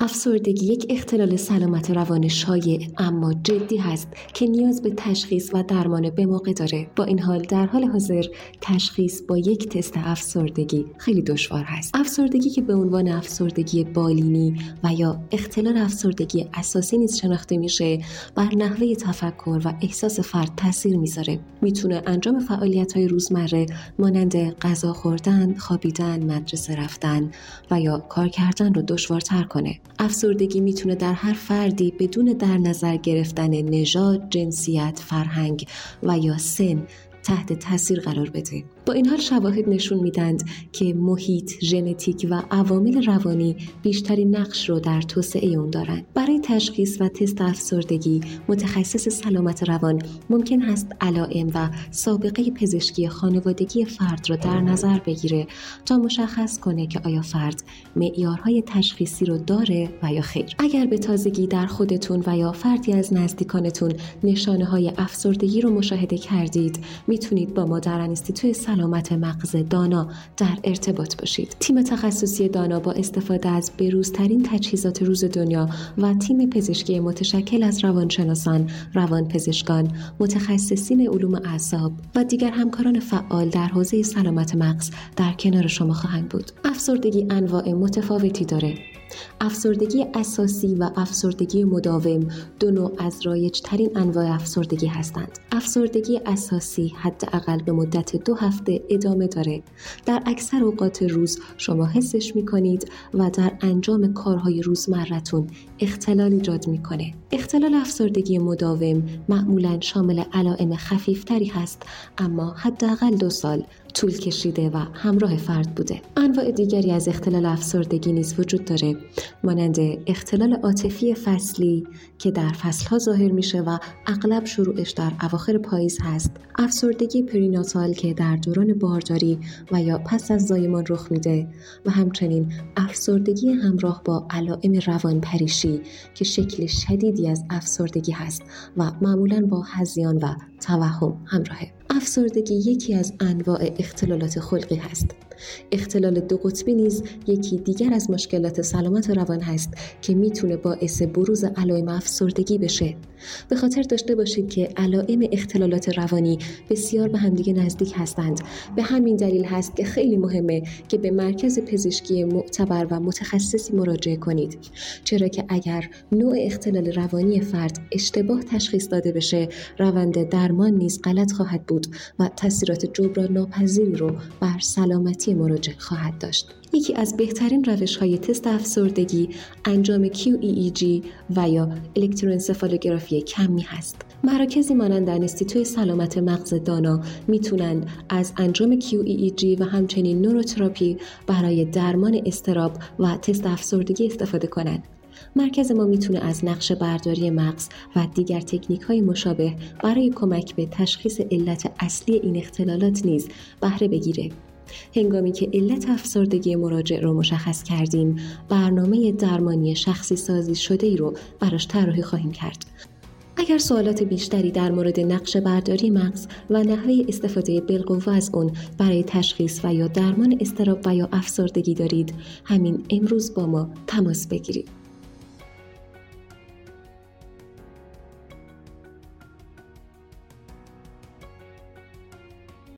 افسردگی یک اختلال سلامت روان شایع اما جدی هست که نیاز به تشخیص و درمان به موقع داره. با این حال در حال حاضر تشخیص با یک تست افسردگی خیلی دشوار هست. افسردگی که به عنوان افسردگی بالینی و یا اختلال افسردگی اساسی نیز شناخته میشه، بر نحوه تفکر و احساس فرد تاثیر میذاره. میتونه انجام فعالیت‌های روزمره مانند غذا خوردن، خوابیدن، مدرسه رفتن و یا کار کردن رو دشوارتر کنه. افسردگی میتونه در هر فردی بدون در نظر گرفتن نژاد، جنسیت، فرهنگ و یا سن تحت تاثیر قرار بده. با این حال شواهد نشون میدند که محیط، ژنتیک و عوامل روانی بیشترین نقش رو در توسعه اون دارند. برای تشخیص و تست افسردگی، متخصص سلامت روان ممکن است علائم و سابقه پزشکی خانوادگی فرد را در نظر بگیره تا مشخص کنه که آیا فرد معیارهای تشخیصی رو داره و یا خیر. اگر به تازگی در خودتون و یا فردی از نزدیکانتون نشانه‌های افسردگی رو مشاهده کردید، میتونید با ما در انستیتوی سلامت مغز دانا در ارتباط باشید. تیم تخصصی دانا با استفاده از بروزترین تجهیزات روز دنیا و تیم پزشکی متشکل از روانشناسان، روانپزشکان، متخصصین علوم اعصاب و دیگر همکاران فعال در حوزه سلامت مغز در کنار شما خواهند بود. افسردگی انواع متفاوتی داره. افسردگی اساسی و افسردگی مداوم دو نوع از رایج‌ترین انواع افسردگی هستند. افسردگی اساسی حداقل به مدت 2 هفته ادامه داره. در اکثر اوقات روز شما حسش می‌کنید و در انجام کارهای روزمره‌تون اختلال ایجاد می‌کنه. اختلال افسردگی مداوم معمولاً شامل علائم خفیف‌تری هست، اما حداقل 2 سال طول کشیده و همراه فرد بوده. انواع دیگری از اختلال افسردگی نیز وجود داره، مانند اختلال عاطفی فصلی که در فصلها ظاهر میشه و اغلب شروعش در اواخر پاییز هست، افسردگی پریناتال که در دوران بارداری و یا پس از زایمان رخ میده و همچنین افسردگی همراه با علائم روانپریشی که شکل شدیدی از افسردگی هست و معمولاً با هذیان و توهم همراهه. افسردگی یکی از انواع اختلالات خلقی هست. اختلال 2 قطبی نیز یکی دیگر از مشکلات سلامت روان هست که میتونه باعث بروز علائم افسردگی بشه. به خاطر داشته باشید که علائم اختلالات روانی بسیار به همدیگه نزدیک هستند. به همین دلیل هست که خیلی مهمه که به مرکز پزشکی معتبر و متخصصی مراجعه کنید، چرا که اگر نوع اختلال روانی فرد اشتباه تشخیص داده بشه، روند درمان نیز غلط خواهد بود و تاثیرات جبران ناپذیری رو بر سلامتی مراجع خواهد داشت. یکی از بهترین روش‌های تست افسردگی انجام QEEG و یا الکتروانسفالوگرافی کمی هست. مراکزی مانند انستیتوی سلامت مغز دانا میتونن از انجام QEEG و همچنین نوروتراپی برای درمان اضطراب و تست افسردگی استفاده کنند. مرکز ما میتونه از نقشه برداری مغز و دیگر تکنیک‌های مشابه برای کمک به تشخیص علت اصلی این اختلالات نیز بهره بگیره. هنگامی که علت افسردگی مراجع رو مشخص کردیم، برنامه درمانی شخصی سازی شده‌ای رو براش طراحی خواهیم کرد. اگر سوالات بیشتری در مورد نقشه برداری مغز و نحوه استفاده بالقوه از اون برای تشخیص و یا درمان اضطراب و یا افسردگی دارید، همین امروز با ما تماس بگیرید.